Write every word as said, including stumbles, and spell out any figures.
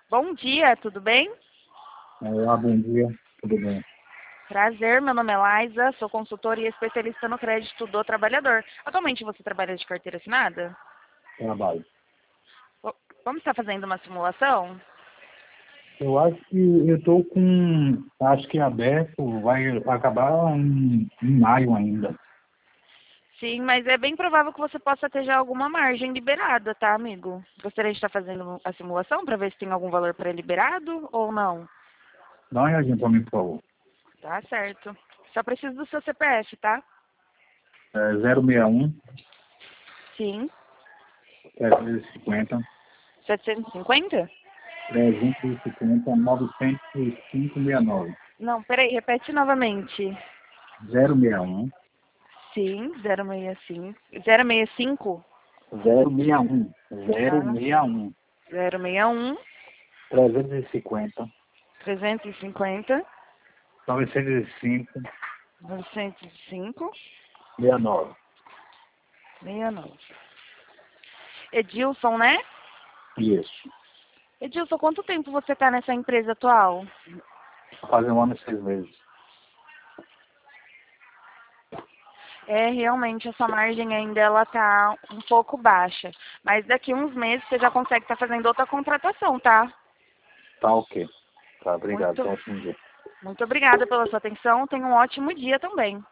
Bom dia, tudo bem? Olá, bom dia, tudo bem? Prazer, meu nome é Laisa, sou consultora e especialista no crédito do trabalhador. Atualmente você trabalha de carteira assinada? Trabalho. V- Vamos estar fazendo uma simulação? Eu acho que eu estou com, acho que aberto, vai acabar em, em maio ainda. Sim, mas é bem provável que você possa ter já alguma margem liberada, tá, amigo? Gostaria de estar fazendo a simulação para ver se tem algum valor pré-liberado ou não. Dá uma olhadinha para mim, por favor. Tá certo. Só preciso do seu C P F, tá? É zero seis um, Sim. trezentos e cinquenta, setecentos e cinquenta? trezentos e cinquenta, novecentos e cinco, sessenta e nove. Não, peraí, repete novamente. zero seis um, Sim, zero seis cinco. zero seis cinco? zero seis um, zero Tá. seis um, zero seis um, trezentos e cinquenta, trezentos e cinquenta, novecentos e cinco, novecentos e cinco, sessenta e nove. sessenta e nove. Edilson, né? Isso. Edilson, quanto tempo você está nessa empresa atual? Fazer um ano e seis meses. É, realmente, essa margem ainda ela tá um pouco baixa. Mas daqui uns meses você já consegue estar fazendo outra contratação, tá? Tá ok. Tá, obrigado. Muito, Ótimo dia. muito obrigada pela sua atenção. Tenha um ótimo dia também.